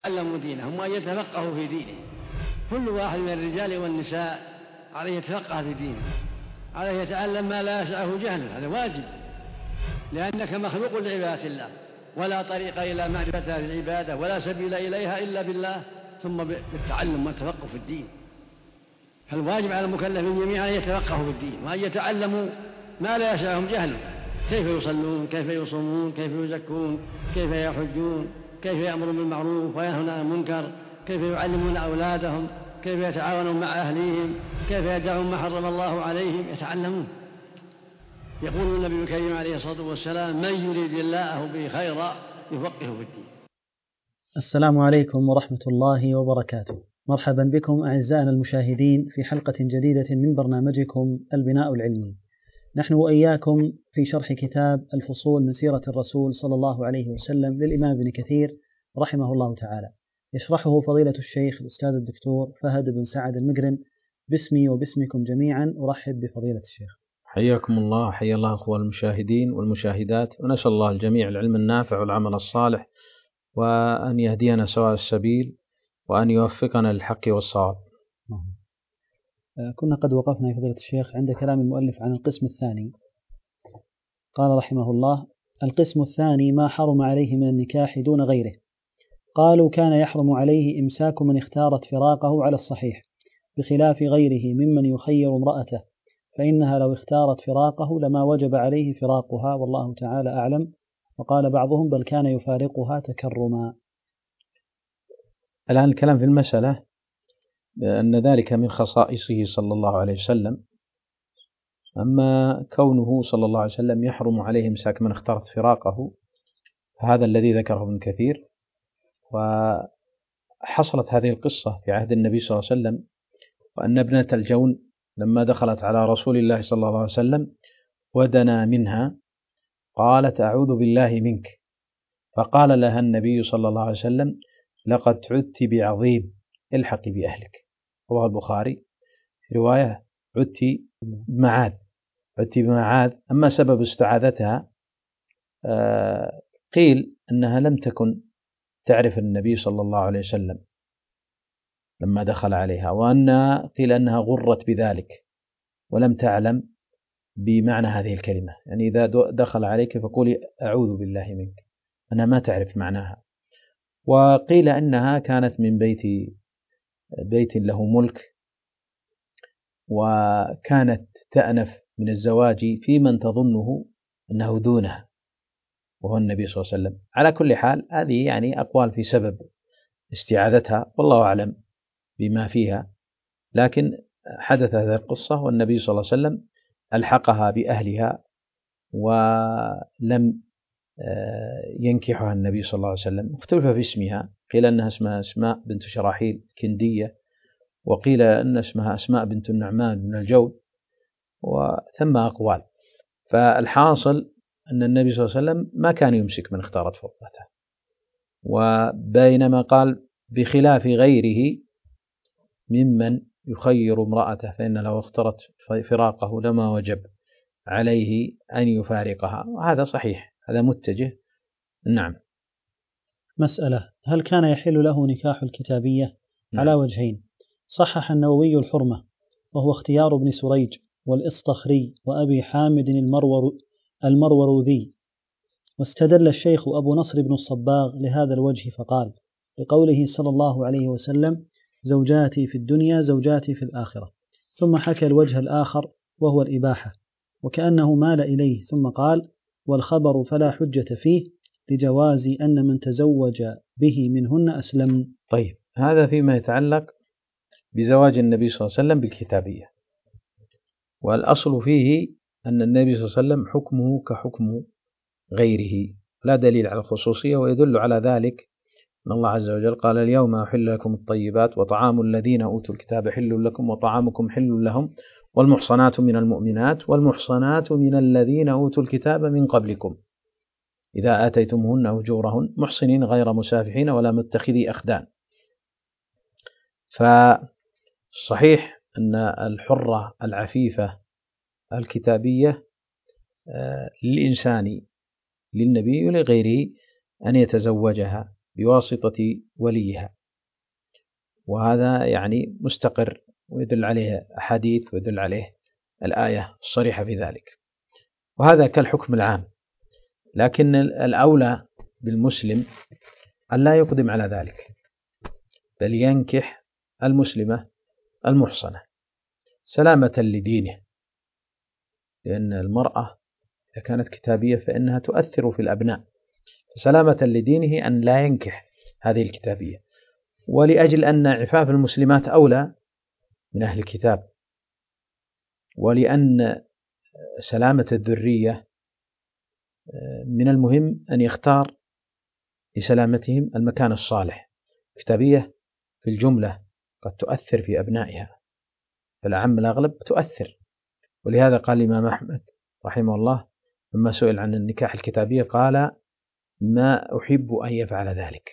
يتعلموا دينهم وأن يتفقهوا في دينه. كل واحد من الرجال والنساء عليه يتفقه في دينه، عليه يتعلم ما لا يسعه جهله، هذا واجب، لأنك مخلوق لعبادة الله، ولا طريق إلى معرفتها في العبادة ولا سبيل إليها إلا بالله، ثم بالتعلم والتفقه في الدين. فالواجب على المكلفين جميعا أن يتفقهوا في الدين وأن يتعلموا ما لا يسعهم جهله، كيف يصلون، كيف يصومون، كيف يزكون، كيف يحجون، كيف يأمرون بالمعروف وينهون عن المنكر، كيف يعلمون أولادهم، كيف يتعاونون مع أهليهم، كيف يدعون ما حرم الله عليهم، يتعلمون. يقول النبي الكريم عليه الصلاة والسلام: من يريد الله به خيرا يفقهه في الدين. السلام عليكم ورحمة الله وبركاته. مرحبا بكم أعزائنا المشاهدين في حلقة جديدة من برنامجكم البناء العلمي. نحن وإياكم في شرح كتاب الفصول من سيرة الرسول صلى الله عليه وسلم للإمام ابن كثير رحمه الله تعالى، يشرحه فضيلة الشيخ الأستاذ الدكتور فهد بن سعد المقرن. باسمي وباسمكم جميعا أرحب بفضيلة الشيخ. حياكم الله، حيا الله أخوة المشاهدين والمشاهدات، ونسأل الله الجميع العلم النافع والعمل الصالح، وأن يهدينا سواء السبيل، وأن يوفقنا للحق والصواب. كنا قد وقفنا يا فضيلة الشيخ عند كلام المؤلف عن القسم الثاني. قال رحمه الله: القسم الثاني ما حرم عليه من النكاح دون غيره. قالوا: كان يحرم عليه إمساك من اختارت فراقه على الصحيح، بخلاف غيره ممن يخير امرأته، فإنها لو اختارت فراقه لما وجب عليه فراقها، والله تعالى أعلم. وقال بعضهم: بل كان يفارقها تكرما. الآن الكلام في المسألة أن ذلك من خصائصه صلى الله عليه وسلم. أما كونه صلى الله عليه وسلم يحرم عليه إمساك من اختارت فراقه، هذا الذي ذكره ابن كثير. وحصلت هذه القصة في عهد النبي صلى الله عليه وسلم، وأن ابنة الجون لما دخلت على رسول الله صلى الله عليه وسلم ودنا منها قالت: أعوذ بالله منك. فقال لها النبي صلى الله عليه وسلم: لقد عدت بعظيم، الحقي بأهلك. رواه البخاري. في رواية: عدت بمعاذ. أما سبب استعاذتها قيل أنها لم تكن تعرف النبي صلى الله عليه وسلم لما دخل عليها، وأن قيل أنها غرت بذلك ولم تعلم بمعنى هذه الكلمة، يعني إذا دخل عليك فقولي أعوذ بالله منك، أنا ما تعرف معناها. وقيل أنها كانت من بيت له ملك، وكانت تأنف من الزواج في من تظنه أنه دونها وهو النبي صلى الله عليه وسلم. على كل حال هذه يعني أقوال في سبب استعاذتها، والله أعلم بما فيها، لكن حدث هذه القصة والنبي صلى الله عليه وسلم ألحقها بأهلها ولم ينكحها النبي صلى الله عليه وسلم. اختلف في اسمها، قيل أنها اسمها أسماء بنت شراحيل كندية، وقيل أن اسمها أسماء بنت النعمان من الجود، وثم أقوال. فالحاصل أن النبي صلى الله عليه وسلم ما كان يمسك من اختارت فرقته، وبينما قال بخلاف غيره ممن يخير امرأته، فإن لو اختارت فراقه لما وجب عليه أن يفارقها، وهذا صحيح، هذا متجه. نعم. مسألة: هل كان يحل له نكاح الكتابية؟ نعم. على وجهين. صحح النووي الحرمة، وهو اختيار ابن سريج والإصطخري وأبي حامد المروذي. واستدل الشيخ أبو نصر بن الصباغ لهذا الوجه فقال: لقوله صلى الله عليه وسلم: زوجاتي في الدنيا زوجاتي في الآخرة. ثم حكى الوجه الآخر وهو الإباحة، وكأنه مال إليه، ثم قال: والخبر فلا حجة فيه لجواز أن من تزوج به منهن أسلم. طيب، هذا فيما يتعلق بزواج النبي صلى الله عليه وسلم بالكتابية، والأصل فيه أن النبي صلى الله عليه وسلم حكمه كحكم غيره، لا دليل على الخصوصية، ويدل على ذلك أن الله عز وجل قال: اليوم أحل لكم الطيبات وطعام الذين أوتوا الكتاب حل لكم وطعامكم حل لهم والمحصنات من المؤمنات والمحصنات من الذين أوتوا الكتاب من قبلكم إذا آتيتموهن أجورهن محصنين غير مسافحين ولا متخذي أخدان. فصحيح أن الحرة العفيفة الكتابية للإنسان للنبي ولغيره أن يتزوجها، بواسطة وليها، وهذا يعني مستقر ويدل عليه أحاديث ويدل عليه الآية الصريحة في ذلك، وهذا كالحكم العام. لكن الأولى بالمسلم أن لا يقدم على ذلك، بل ينكح المسلمة المحصنة سلامة لدينه، لأن المرأة إذا كانت كتابية فإنها تؤثر في الأبناء، فسلامة لدينه أن لا ينكح هذه الكتابية، ولأجل أن عفاف المسلمات أولى من أهل الكتاب، ولأن سلامة الذرية من المهم أن يختار لسلامتهم المكان الصالح. كتابية في الجملة قد تؤثر في أبنائها، فالأعم الأغلب تؤثر، ولهذا قال الإمام أحمد رحمه الله لما سئل عن النكاح الكتابية قال: ما أحب أن يفعل ذلك.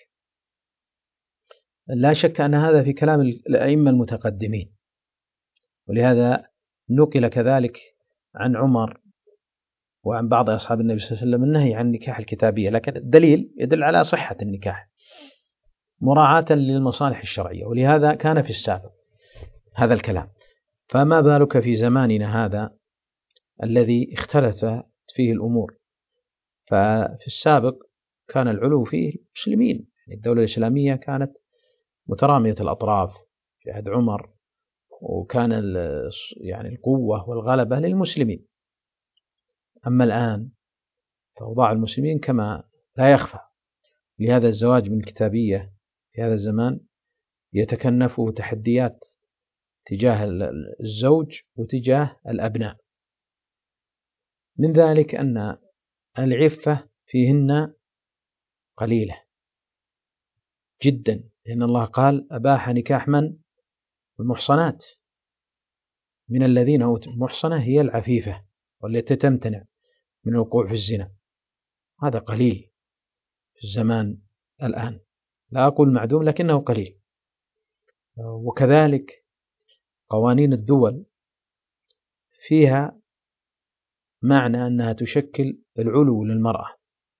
لا شك أن هذا في كلام الأئمة المتقدمين، ولهذا نقل كذلك عن عمر وعن بعض أصحاب النبي صلى الله عليه وسلم النهي عن النكاح الكتابية، لكن الدليل يدل على صحة النكاح مراعاة للمصالح الشرعية، ولهذا كان في السابق هذا الكلام، فما بالك في زماننا هذا الذي اختلفت فيه الأمور. ففي السابق كان العلو فيه المسلمين، الدولة الإسلامية كانت مترامية الأطراف في عهد عمر، وكان يعني القوة والغلبة للمسلمين. أما الآن فأوضاع المسلمين كما لا يخفى، لهذا الزواج من الكتابية في هذا الزمان يتكنفه تحديات تجاه الزوج وتجاه الأبناء، من ذلك أن العفة فيهن قليلة جدا، لأن الله قال: أباح نكاح من؟ المحصنات من الذين أوتوا. المحصنة هي العفيفة والتي تمتنع من الوقوع في الزنا، هذا قليل في الزمان الآن، لا أقول معدوم لكنه قليل. وكذلك قوانين الدول فيها معنى أنها تشكل العلو للمرأة،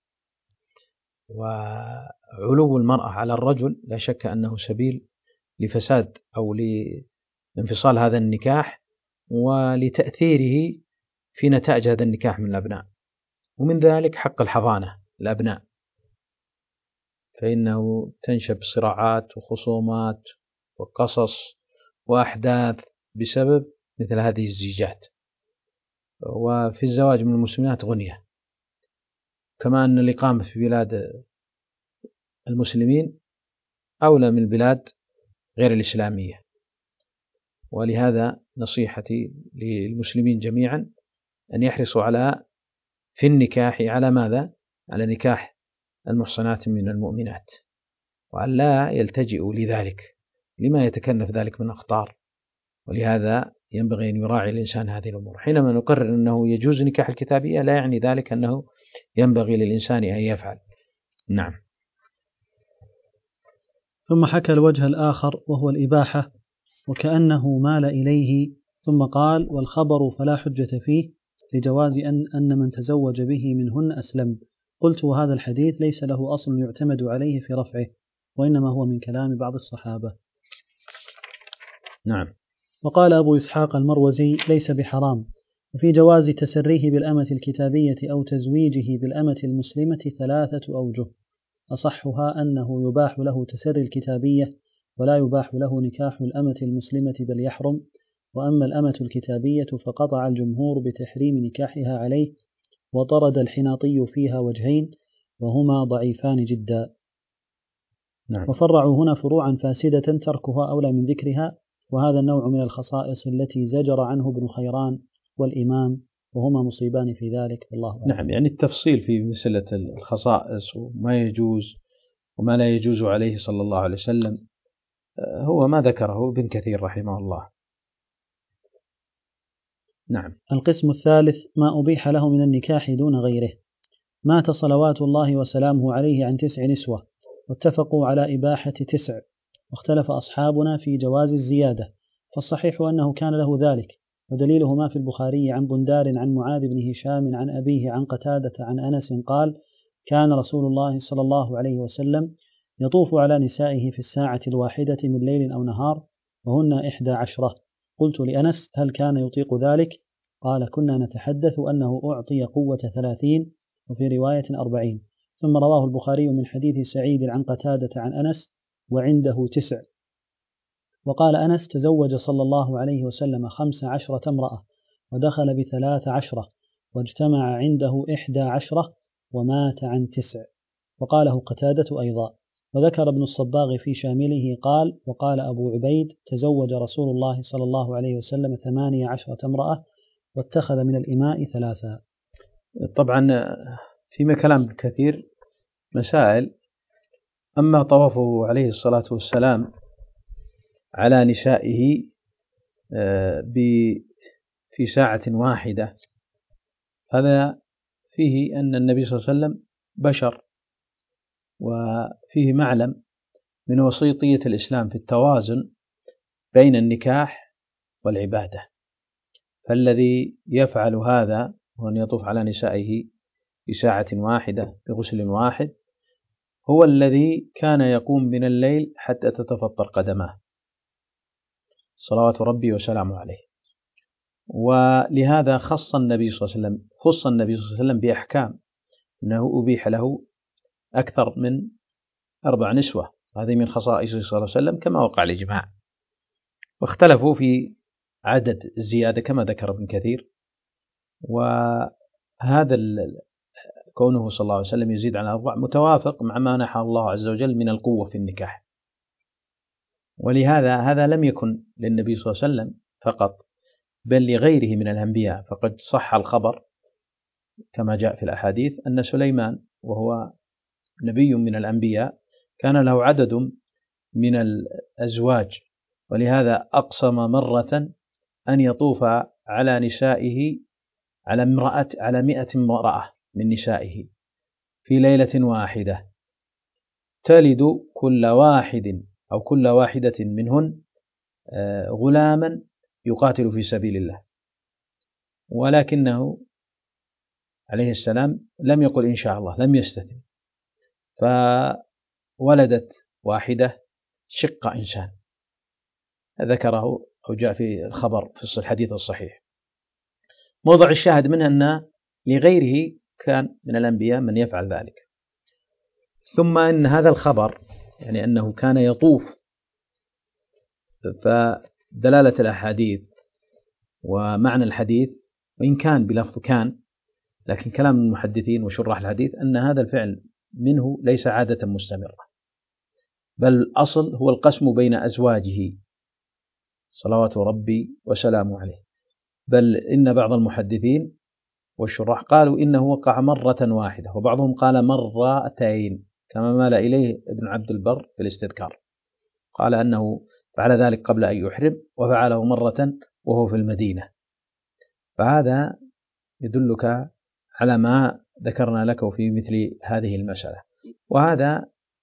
وعلو المرأة على الرجل لا شك أنه سبيل لفساد أو لانفصال هذا النكاح ولتأثيره في نتائج هذا النكاح من الأبناء. ومن ذلك حق الحضانة الأبناء، فإنه تنشب صراعات وخصومات وقصص وأحداث بسبب مثل هذه الزيجات. وفي الزواج من المسلمات غنية، كما أن الإقامة في بلاد المسلمين أولى من البلاد غير الإسلامية. ولهذا نصيحتي للمسلمين جميعا أن يحرصوا في النكاح على ماذا؟ على نكاح المحصنات من المؤمنات، وأن لا يلتجئوا لذلك لما يتكلف ذلك من أخطار. ولهذا ينبغي أن يراعي الإنسان هذه الأمور. حينما نقرر أنه يجوز نكاح الكتابية لا يعني ذلك أنه ينبغي للإنسان أن يفعل. نعم. ثم حكى الوجه الآخر وهو الإباحة، وكأنه مال إليه ثم قال: والخبر فلا حجة فيه لجواز أن من تزوج به منهن أسلم. قلت: وهذا الحديث ليس له أصل يعتمد عليه في رفعه، وإنما هو من كلام بعض الصحابة. نعم. وقال أبو إسحاق المروزي: ليس بحرام، وفي جواز تسريه بالأمة الكتابية أو تزويجه بالأمة المسلمة 3 أوجه، أصحها أنه يباح له تسري الكتابية ولا يباح له نكاح الأمة المسلمة بل يحرم، وأما الأمة الكتابية فقطع الجمهور بتحريم نكاحها عليه، وطرد الحناطي فيها وجهين وهما ضعيفان جدا. نعم. وفرعوا هنا فروعا فاسدة تركها أولى من ذكرها، وهذا النوع من الخصائص التي زجر عنه ابن خيران والإمام، وهما مصيبان في ذلك، والله أعلم. نعم، يعني التفصيل في مسألة الخصائص وما يجوز وما لا يجوز عليه صلى الله عليه وسلم هو ما ذكره ابن كثير رحمه الله. نعم. القسم الثالث: ما أبيح له من النكاح دون غيره. مات صلوات الله وسلامه عليه عن 9 نسوة، واتفقوا على إباحة 9، واختلف أصحابنا في جواز الزيادة، فالصحيح أنه كان له ذلك، ودليله ما في البخاري عن بندار عن معاذ بن هشام عن أبيه عن قتادة عن أنس قال: كان رسول الله صلى الله عليه وسلم يطوف على نسائه في الساعة الواحدة من ليل أو نهار وهن 11. قلت لأنس: هل كان يطيق ذلك؟ قال: كنا نتحدث أنه أعطي قوة 30 وفي رواية 40. ثم رواه البخاري من حديث سعيد عن قتادة عن أنس وعنده 9. وقال أنس: تزوج صلى الله عليه وسلم 15 امرأة ودخل ب13 واجتمع عنده 11 ومات عن 9. وقاله قتادة أيضا. وذكر ابن الصباغ في شامله قال: وقال أبو عبيد: تزوج رسول الله صلى الله عليه وسلم 18 امرأة واتخذ من الإماء 3. طبعا فيما كلام كثير مسائل. أما طوافه عليه الصلاة والسلام على نسائه في ساعة واحدة، هذا فيه أن النبي صلى الله عليه وسلم بشر، وفيه معلم من وسيطية الإسلام في التوازن بين النكاح والعبادة. فالذي يفعل هذا وأن يطوف على نسائه في ساعة واحدة بغسل واحد هو الذي كان يقوم من الليل حتى تتفطر قدماه صلوات ربي وسلامه عليه. ولهذا خص النبي صلى الله عليه وسلم بأحكام، أنه أبيح له أكثر من 4 نسوة، هذه من خصائصه صلى الله عليه وسلم كما وقع الإجماع. واختلفوا في عدد الزيادة كما ذكر ابن كثير، وهذا كونه صلى الله عليه وسلم يزيد على 4 متوافق مع ما منحه الله عز وجل من القوة في النكاح. ولهذا هذا لم يكن للنبي صلى الله عليه وسلم فقط، بل لغيره من الأنبياء. فقد صح الخبر كما جاء في الأحاديث أن سليمان وهو نبي من الأنبياء كان له عدد من الأزواج، ولهذا أقسم مرة أن يطوف على نسائه على 100 امرأة من نسائه في ليلة واحدة، تلد كل واحد أو كل واحدة منهن غلاما يقاتل في سبيل الله. ولكنه عليه السلام لم يقل إن شاء الله، لم يستثن، فولدت واحدة شق إنسان، ذكره أو جاء في الخبر في الحديث الصحيح. موضع الشاهد منه أن لغيره كان من الأنبياء من يفعل ذلك. ثم أن هذا الخبر يعني أنه كان يطوف، فدلالة الأحاديث ومعنى الحديث وإن كان بلفظ كان، لكن كلام المحدثين وشراح الحديث أن هذا الفعل منه ليس عادة مستمرة، بل الأصل هو القسم بين أزواجه صلوات ربي وسلامه عليه. بل إن بعض المحدثين والشراح قالوا إنه وقع مرة واحدة، وبعضهم قال مرتين كما مال إليه ابن عبد البر في الاستذكار، قال أنه فعل ذلك قبل أن يحرم وفعله مرة وهو في المدينة. فهذا يدلك على ما ذكرنا لك في مثل هذه المسألة. وهذا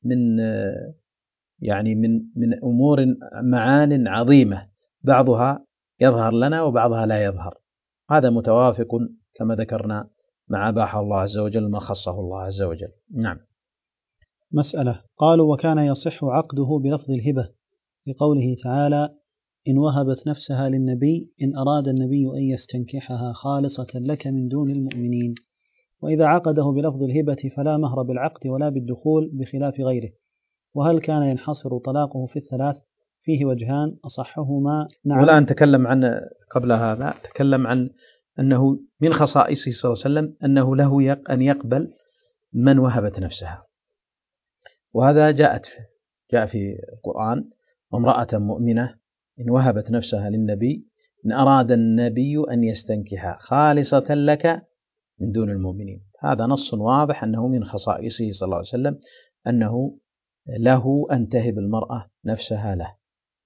من أمور معان عظيمة، بعضها يظهر لنا وبعضها لا يظهر. هذا متوافق كما ذكرنا مع أباح الله عز وجل ما خصه الله عز وجل. نعم. مسألة. قالوا: وكان يصح عقده بلفظ الهبة لقوله تعالى: إن وهبت نفسها للنبي إن أراد النبي أن يستنكحها خالصة لك من دون المؤمنين. وإذا عقده بلفظ الهبة فلا مهر بالعقد ولا بالدخول بخلاف غيره. وهل كان ينحصر طلاقه في الثلاث؟ فيه وجهان أصحهما نعم. ولا نتكلم عن قبل هذا، تكلم عن أنه من خصائصه صلى الله عليه وسلم أنه له أن يقبل من وهبت نفسها، وهذا جاء في القرآن: وامرأة مؤمنة إن وهبت نفسها للنبي إن أراد النبي أن يستنكحها خالصة لك من دون المؤمنين. هذا نص واضح أنه من خصائصه صلى الله عليه وسلم أنه له أن تهب المرأة نفسها له.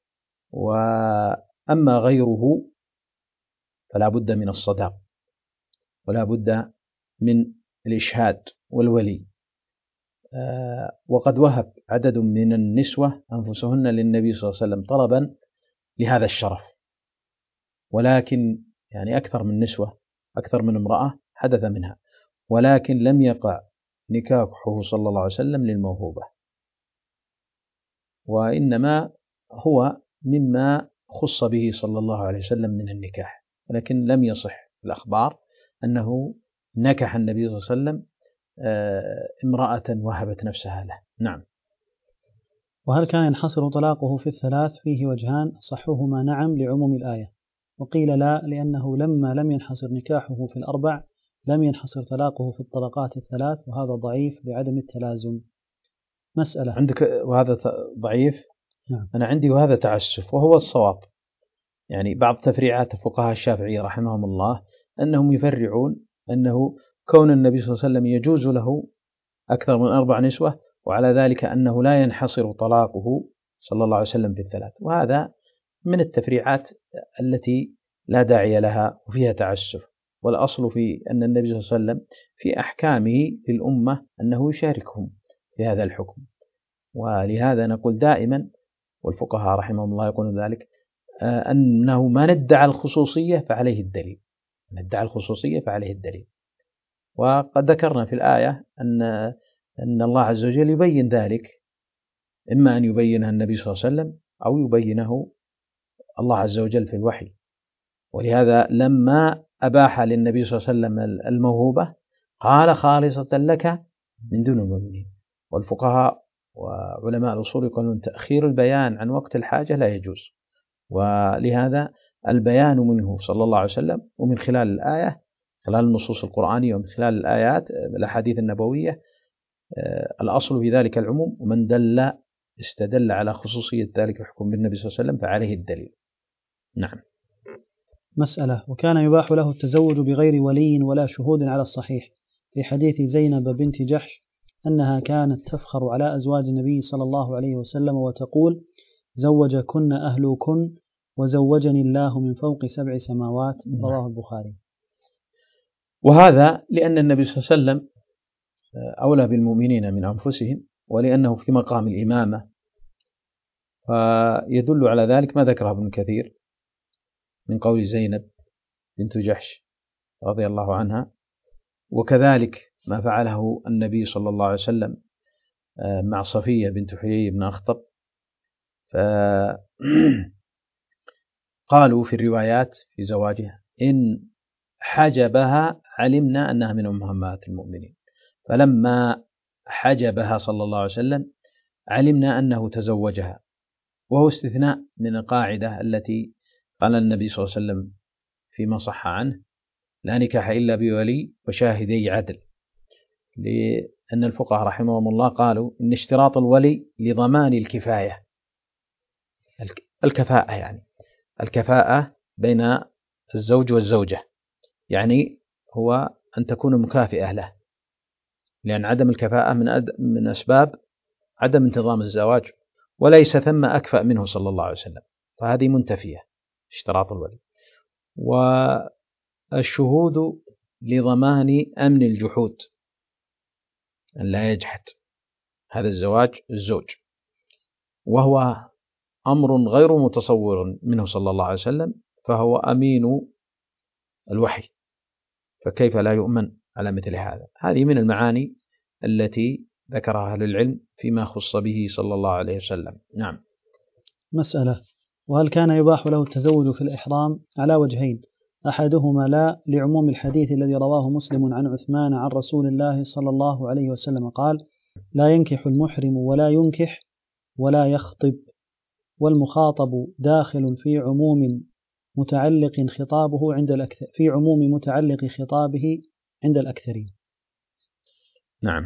وأما غيره فلا بد من الصداق ولا بد من الإشهاد والولي. وقد وهب عدد من النسوة أنفسهن للنبي صلى الله عليه وسلم طلبا لهذا الشرف، ولكن أكثر من نسوة، أكثر من امرأة حدث منها، ولكن لم يقع نكاحه صلى الله عليه وسلم للموهوبة. وإنما هو مما خص به صلى الله عليه وسلم من النكاح، ولكن لم يصح الأخبار أنه نكح النبي صلى الله عليه وسلم امرأة وهبت نفسها له. نعم. وهل كان ينحصر طلاقه في الثلاث؟ فيه وجهان، صحهما نعم لعموم الآية، وقيل لا لأنه لما لم ينحصر نكاحه في الأربع لم ينحصر طلاقه في الطلقات الثلاث، وهذا ضعيف لعدم التلازم. مسألة عندك وهذا ضعيف؟ نعم. أنا عندي وهذا تعسف، وهو الصواب. يعني بعض تفريعات الفقهاء الشافعية رحمهم الله أنهم يفرعون أنه كون النبي صلى الله عليه وسلم يجوز له أكثر من 4 نسوة، وعلى ذلك أنه لا ينحصر طلاقه صلى الله عليه وسلم في الثلاث، وهذا من التفريعات التي لا داعي لها وفيها تعسف. والأصل في أن النبي صلى الله عليه وسلم في أحكامه للأمة أنه يشاركهم في هذا الحكم، ولهذا نقول دائما، والفقهاء رحمهم الله يقولون ذلك، أنه ما ندعى الخصوصية فعليه الدليل، ندعى الخصوصية فعليه الدليل. وقد ذكرنا في الآية أن الله عز وجل يبين ذلك، إما أن يبينها النبي صلى الله عليه وسلم أو يبينه الله عز وجل في الوحي. ولهذا لما أباح للنبي صلى الله عليه وسلم الموهوبة قال خالصة لك من دون المؤمنين. والفقهاء وعلماء الأصول يقولون تأخير البيان عن وقت الحاجة لا يجوز، ولهذا البيان منه صلى الله عليه وسلم، ومن خلال الآية، خلال النصوص القرآنية ومن خلال الآيات الأحاديث النبوية، الأصل في ذلك العموم، ومن دل استدل على خصوصية ذلك الحكم بالنبي صلى الله عليه وسلم فعليه الدليل. نعم. مسألة. وكان يباح له التزوج بغير ولي ولا شهود على الصحيح، في حديث زينب بنت جحش أنها كانت تفخر على أزواج النبي صلى الله عليه وسلم وتقول زوجكن أهلكن وزوجني الله من فوق 7 سماوات، رواه البخاري. وهذا لأن النبي صلى الله عليه وسلم أولى بالمؤمنين من أنفسهم، ولأنه في مقام الإمامة، فيدل على ذلك ما ذكره ابن كثير من قول زينب بنت جحش رضي الله عنها، وكذلك ما فعله النبي صلى الله عليه وسلم مع صفية بنت حيي بن أخطب. قالوا في الروايات في زواجها إن حجبها علمنا أنها من أمهات المؤمنين، فلما حجبها صلى الله عليه وسلم علمنا أنه تزوجها، وهو استثناء من القاعدة التي قال النبي صلى الله عليه وسلم فيما صح عنه لا نكاح إلا بولي وشاهدي عدل، لأن الفقهاء رحمهم الله قالوا إن اشتراط الولي لضمان الكفاية، الكفاءة، يعني الكفاءة بين الزوج والزوجة، يعني هو أن تكون مكافئة له، لأن عدم الكفاءة من أسباب عدم انتظام الزواج، وليس ثم أكفأ منه صلى الله عليه وسلم، فهذه منتفية اشتراط الولي. والشهود لضمان أمن الجحود، أن لا يجحد هذا الزوج، وهو أمر غير متصور منه صلى الله عليه وسلم، فهو أمين الوحي، فكيف لا يؤمن على مثل هذا؟ هذه من المعاني التي ذكرها أهل العلم فيما خص به صلى الله عليه وسلم. نعم. مسألة. وهل كان يباح له التزوج في الإحرام؟ على وجهين، أحدهما لا لعموم الحديث الذي رواه مسلم عن عثمان عن رسول الله صلى الله عليه وسلم قال لا ينكح المحرم ولا ينكح ولا يخطب، والمخاطب داخل في عموم متعلق خطابه عند الأكثرين. نعم.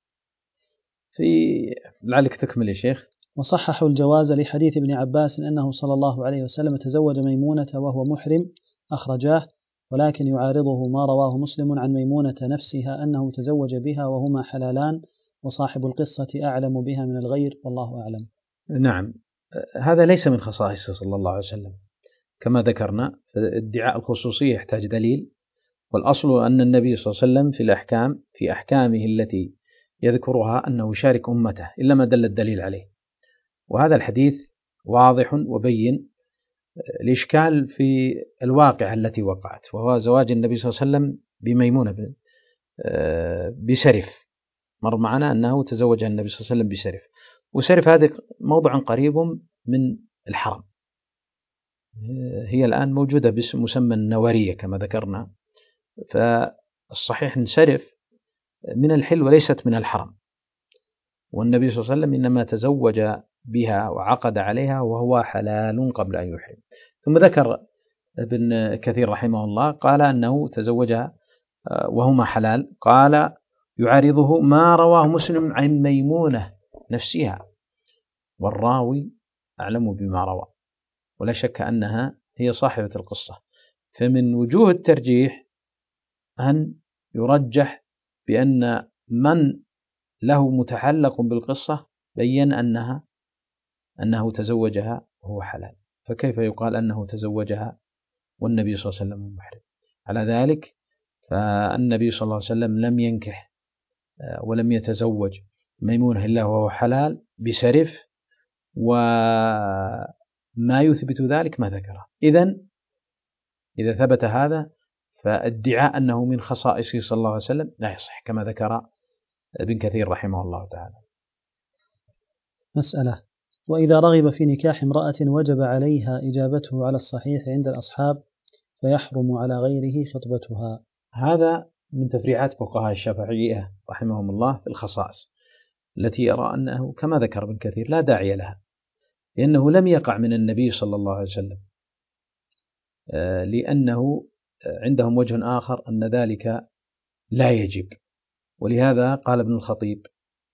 لعلك تكمل يا شيخ. وصححوا الجواز لحديث ابن عباس أنه صلى الله عليه وسلم تزوج ميمونة وهو محرم، أخرجاه، ولكن يعارضه ما رواه مسلم عن ميمونة نفسها أنه تزوج بها وهما حلالان، وصاحب القصة أعلم بها من الغير، والله أعلم. نعم. هذا ليس من خصائصه صلى الله عليه وسلم كما ذكرنا، ادعاء الخصوصية يحتاج دليل، والأصل أن النبي صلى الله عليه وسلم في أحكامه التي يذكرها أنه يشارك أمته إلا ما دل الدليل عليه، وهذا الحديث واضح وبين الإشكال في الواقع التي وقعت، وهو زواج النبي صلى الله عليه وسلم بميمونة بسرف. مر معنا أنه تزوج النبي صلى الله عليه وسلم بسرف، وسرف هذا موضع قريب من الحرم، هي الآن موجودة باسم مسمى النوارية كما ذكرنا، فالصحيح نسرف من الحل وليست من الحرم، والنبي صلى الله عليه وسلم إنما تزوج بها وعقد عليها وهو حلال قبل أن يحرم. ثم ذكر ابن كثير رحمه الله قال أنه تزوجها وهما حلال، قال يعارضه ما رواه مسلم عن ميمونة نفسها، والراوي أعلم بما روى، ولا شك أنها هي صاحبة القصة. فمن وجوه الترجيح أن يرجح بأن من له متعلق بالقصة بين أنه تزوجها وهو حلال، فكيف يقال أنه تزوجها والنبي صلى الله عليه وسلم محرم؟ على ذلك فالنبي صلى الله عليه وسلم لم ينكح ولم يتزوج ميمونة إلا وهو حلال بسرف، وما يثبت ذلك ما ذكره. إذا ثبت هذا فادعاء أنه من خصائصه صلى الله عليه وسلم لا يصح كما ذكر ابن كثير رحمه الله تعالى. مسألة: وإذا رغب في نكاح امرأة وجب عليها إجابته على الصحيح عند الأصحاب فيحرم على غيره خطبتها. هذا من تفريعات فقهاء الشافعية رحمهم الله في الخصائص التي يرى أنه كما ذكر ابن كثير لا داعي لها، لأنه لم يقع من النبي صلى الله عليه وسلم، لأنه عندهم وجه آخر أن ذلك لا يجب. ولهذا قال ابن الخطيب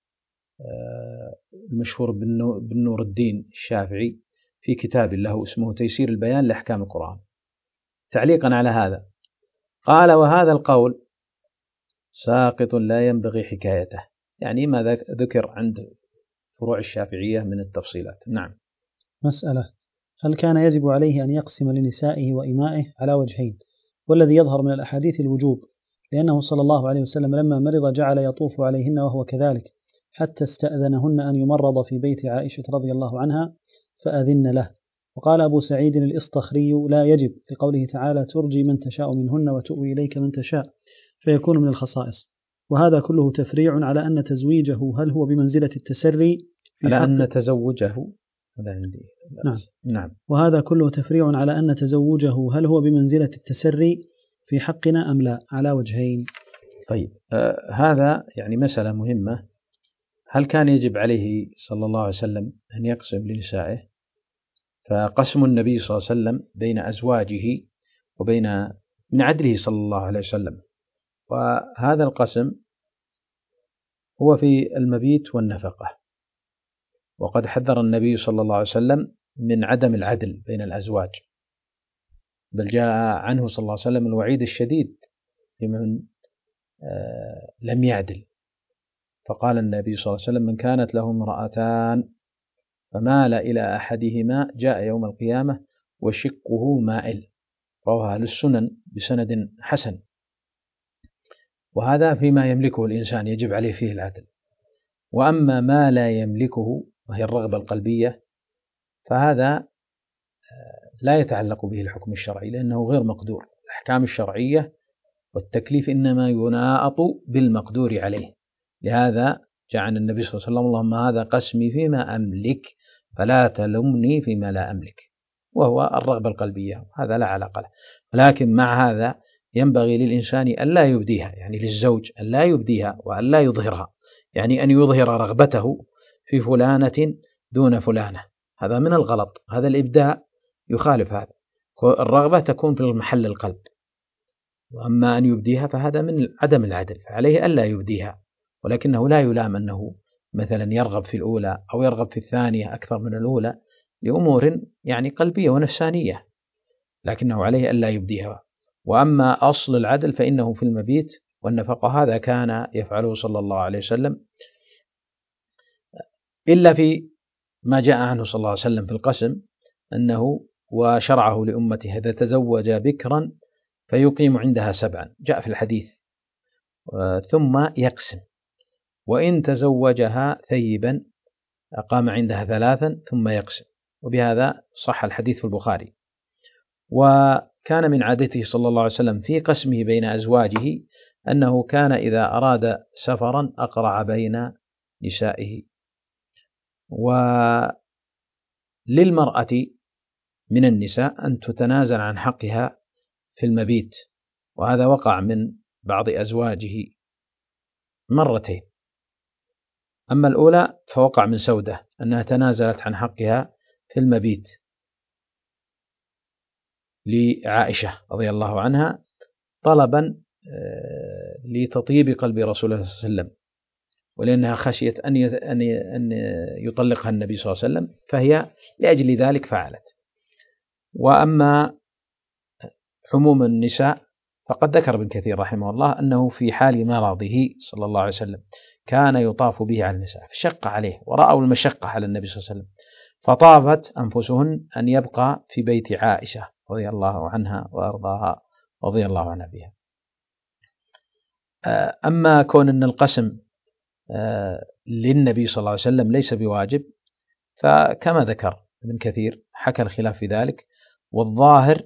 المشهور بن نور الدين الشافعي في كتاب له اسمه تيسير البيان لأحكام القرآن تعليقا على هذا قال: وهذا القول ساقط لا ينبغي حكايته، يعني ما ذكر عند فروع الشافعية من التفصيلات. نعم. مسألة: هل كان يجب عليه أن يقسم لنسائه وإمائه على وجهين؟ والذي يظهر من الأحاديث الوجوب، لأنه صلى الله عليه وسلم لما مرض جعل يطوف عليهن وهو كذلك، حتى استأذنهن أن يمرض في بيت عائشة رضي الله عنها فأذن له. وقال أبو سعيد الإسطخري: لا يجب، لقوله تعالى: ترجي من تشاء منهن وتؤوي إليك من تشاء، فيكون من الخصائص. وهذا كله تفريع على أن تزويجه هل هو بمنزلة التسري في على حق أن تزوجه هذا عندي. نعم. وهذا كله تفريع على أن تزوجه هل هو بمنزلة التسري في حقنا أم لا، على وجهين. طيب، هذا يعني مسألة مهمة. هل كان يجب عليه صلى الله عليه وسلم أن يقسم لنسائه؟ فقسم النبي صلى الله عليه وسلم بين أزواجه وبين من عدله صلى الله عليه وسلم، وهذا القسم هو في المبيت والنفقة، وقد حذر النبي صلى الله عليه وسلم من عدم العدل بين الأزواج، بل جاء عنه صلى الله عليه وسلم الوعيد الشديد لمن لم يعدل. فقال النبي صلى الله عليه وسلم: من كانت له امرأتان فمال إلى أحدهما جاء يوم القيامة وشقه مائل. رواه أهل السنن بسند حسن. وهذا فيما يملكه الإنسان يجب عليه فيه العدل. وأما ما لا يملكه وهي الرغبة القلبية فهذا لا يتعلق به الحكم الشرعي، لأنه غير مقدور. الأحكام الشرعية والتكليف إنما يناط بالمقدور عليه. لهذا جعل النبي صلى الله عليه وسلم: اللهم هذا قسمي فيما أملك فلا تلمني فيما لا أملك، وهو الرغبة القلبية، هذا لا علاقة له. ولكن مع هذا ينبغي للإنسان أن لا يبديها، يعني للزوج أن لا يبديها وأن لا يظهرها، يعني أن يظهر رغبته في فلانة دون فلانة، هذا من الغلط. هذا الإبداء يخالف هذا. الرغبة تكون في المحل القلب، وأما أن يبديها فهذا من عدم العدل، فعليه ألا يبديها. ولكنه لا يلام أنه مثلا يرغب في الأولى أو يرغب في الثانية أكثر من الأولى لأمور يعني قلبية ونفسانية، لكنه عليه ألا يبديها. وأما أصل العدل فإنه في المبيت والنفقة، هذا كان يفعله صلى الله عليه وسلم، إلا في ما جاء عنه صلى الله عليه وسلم في القسم أنه وشرعه لأمته: إذا تزوج بكرا فيقيم عندها 7، جاء في الحديث، ثم يقسم. وإن تزوجها ثيبا أقام عندها 3 ثم يقسم. وبهذا صح الحديث في البخاري. وكان من عادته صلى الله عليه وسلم في قسمه بين أزواجه أنه كان إذا أراد سفرا أقرع بين نسائه، وللمرأة من النساء أن تتنازل عن حقها في المبيت، وهذا وقع من بعض أزواجه مرتين. أما الأولى فوقع من سودة أنها تنازلت عن حقها في المبيت لعائشة رضي الله عنها طلبا لتطيب قلب رسول الله صلى الله عليه وسلم، ولأنها خشيت أن يطلقها النبي صلى الله عليه وسلم، فهي لأجل ذلك فعلت. وأما عموم النساء فقد ذكر ابن كثير رحمه الله أنه في حال مرضه صلى الله عليه وسلم كان يطاف به على النساء، فشق عليه ورأوا المشقة على النبي صلى الله عليه وسلم، فطابت أنفسهن أن يبقى في بيت عائشة رضي الله عنها وأرضاها رضي الله عنها بها. أما كون أن القسم للنبي صلى الله عليه وسلم ليس بواجب، فكما ذكر ابن كثير حكى الخلاف في ذلك، والظاهر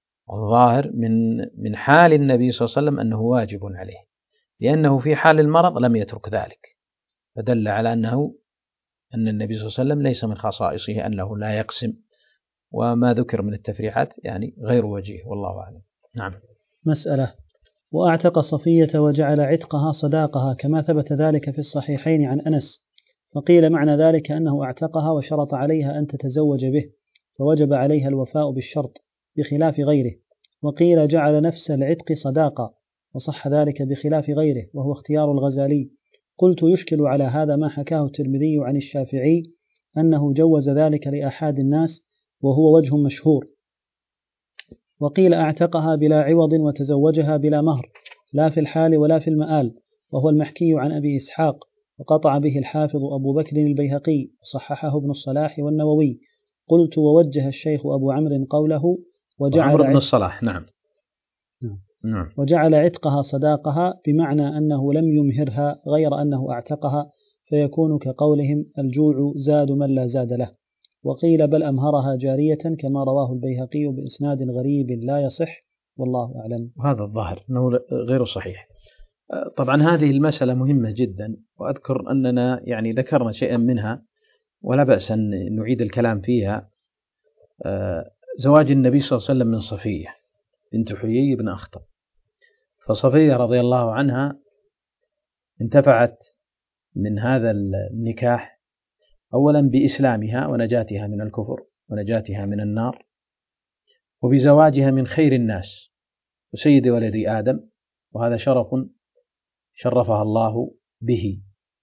من حال النبي صلى الله عليه وسلم أنه واجب عليه، لأنه في حال المرض لم يترك ذلك، فدل على أن النبي صلى الله عليه وسلم ليس من خصائصه أنه لا يقسم، وما ذكر من التفريعات يعني غير وجيه، والله أعلم. نعم. مسألة: وأعتق صفية وجعل عتقها صداقها كما ثبت ذلك في الصحيحين عن أنس، فقيل معنى ذلك أنه أعتقها وشرط عليها أن تتزوج به، فوجب عليها الوفاء بالشرط بخلاف غيره، وقيل جعل نفس العتق صداقة، وصح ذلك بخلاف غيره وهو اختيار الغزالي. قلت: يشكل على هذا ما حكاه الترمذي عن الشافعي أنه جوز ذلك لآحاد الناس، وهو وجه مشهور. وقيل أعتقها بلا عوض وتزوجها بلا مهر، لا في الحال ولا في المآل، وهو المحكي عن أبي إسحاق، وقطع به الحافظ أبو بكر البيهقي، وصححه ابن الصلاح والنووي. قلت: ووجه الشيخ أبو عمرو قوله وجعل ابن الصلاح نعم. وجعل عتقها صداقها بمعنى أنه لم يمهرها غير أنه أعتقها، فيكون كقولهم الجوع زاد من لا زاد له. وقيل بل أمهرها جارية كما رواه البيهقي بإسناد غريب لا يصح، والله أعلم. وهذا الظاهر أنه غير صحيح. طبعا هذه المسألة مهمة جدا، وأذكر أننا يعني ذكرنا شيئا منها ولا بأس أن نعيد الكلام فيها. زواج النبي صلى الله عليه وسلم من صفية بنت حيي بن أخطب، فصفية رضي الله عنها انتفعت من هذا النكاح أولا بإسلامها ونجاتها من الكفر ونجاتها من النار، وبزواجها من خير الناس وسيد ولد آدم، وهذا شرف شرفها الله به.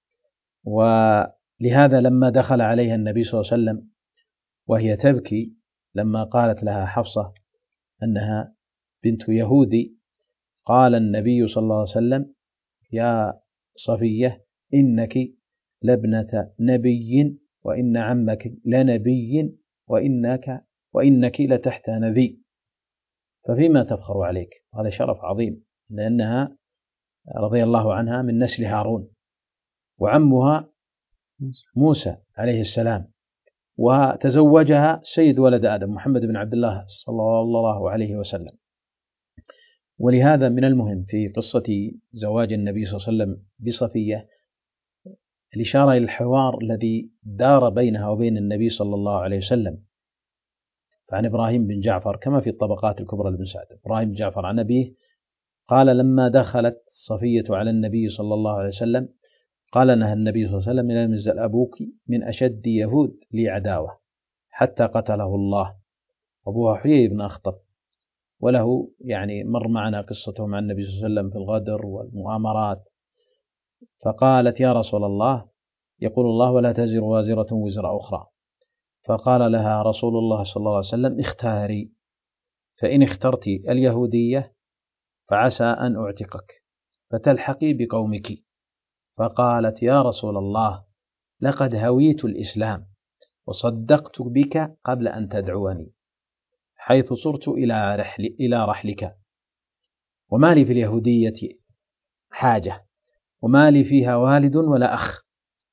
ولهذا لما دخل عليها النبي صلى الله عليه وسلم وهي تبكي لما قالت لها حفصة أنها بنت يهودي، قال النبي صلى الله عليه وسلم: يا صفية إنك لابنة نبي، وإن عمك لنبي، وإنك لتحت نبي، ففيما تفخر عليك. هذا شرف عظيم، لأنها رضي الله عنها من نسل هارون، وعمها موسى عليه السلام، وتزوجها سيد ولد آدم محمد بن عبد الله صلى الله عليه وسلم. ولهذا من المهم في قصة زواج النبي صلى الله عليه وسلم بصفية الإشارة إلى الحوار الذي دار بينها وبين النبي صلى الله عليه وسلم. فعن إبراهيم بن جعفر كما في الطبقات الكبرى لابن سعد، إبراهيم بن جعفر عن أبيه قال: لما دخلت صفية على النبي صلى الله عليه وسلم قال: نهى النبي صلى الله عليه وسلم: لا ينزل أبوك من أشد يهود لي عداوة حتى قتله الله. أبوها حيي بن أخطب، وله يعني مر معنا قصته مع النبي صلى الله عليه وسلم في الغدر والمؤامرات. فقالت: يا رسول الله، يقول الله: ولا تزر وازرة وزر أخرى. فقال لها رسول الله صلى الله عليه وسلم: اختاري، فإن اخترت اليهودية فعسى أن أعتقك فتلحقي بقومك. فقالت: يا رسول الله، لقد هويت الإسلام وصدقت بك قبل أن تدعوني، حيث صرت إلى رحلك، وما لي في اليهودية حاجة، وما لي فيها والد ولا أخ،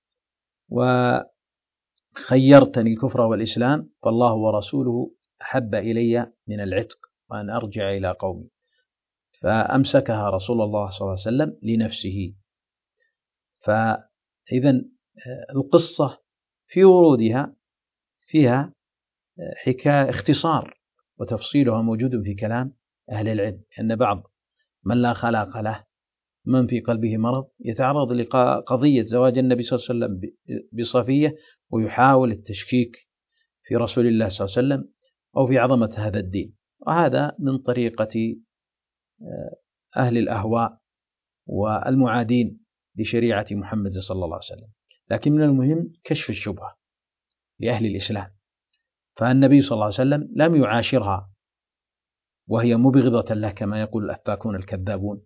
وخيرتني الكفر والإسلام، فالله ورسوله أحب إلي من العتق وأن أرجع إلى قومي. فأمسكها رسول الله صلى الله عليه وسلم لنفسه. فإذا القصة في ورودها فيها حكاية اختصار وتفصيلها موجود في كلام أهل العلم، أن بعض من لا خلاق له من في قلبه مرض يتعرض لقضية زواج النبي صلى الله عليه وسلم بصفية ويحاول التشكيك في رسول الله صلى الله عليه وسلم أو في عظمة هذا الدين، وهذا من طريقة أهل الأهواء والمعادين لشريعة محمد صلى الله عليه وسلم. لكن من المهم كشف الشبهة لأهل الإسلام، فالنبي صلى الله عليه وسلم لم يعاشرها وهي مبغضة له كما يقول الأفاكون الكذابون.